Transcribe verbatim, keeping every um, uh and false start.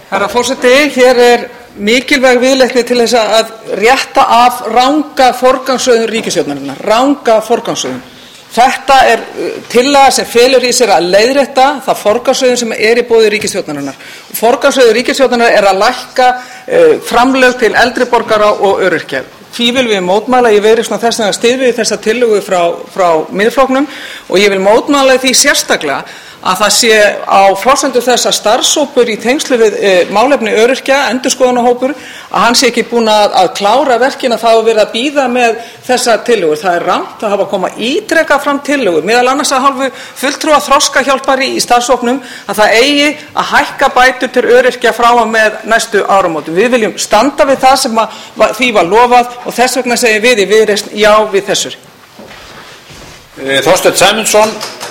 Herra forseti, hér er mikilvæg viðleitni til þess að rétta af ranga forgangsröðun ríkisstjórnarinnar, ranga forgangsröðun. Þetta er tillaga sem felur í sér að leiðrétta það forgangsröðun sem er í boði ríkisstjórnarinnar. Forgangsröðun ríkisstjórnarinnar er að lækka uh, framlög til eldri borgara og öryrkja. Því vil við mótmæla, ég verið svona þess að styðja við þessa tillögu frá, frá Miðflokknum og ég vil mótmæla því sérstaklega að það sé á forsendu þess að starfshópur í tengslu við e, málefni öryrkja, endurskoðunarhópur, að hann sé ekki búinn að, að klára verkin, að það hafi verið að bíða með þessa tillögur. Það er rangt, það hafa komað ítrekað fram tillögur, meðal annars að hálfu fulltrúa þroskahjálpari í starfshópnum að það eigi að hækka bætur til öryrkja frá og með næstu áramótum. Við viljum standa við það sem að, því var lofað og þess vegna segjum við í Viðreisn já við þessu. Þorsteinn Sæmundsson.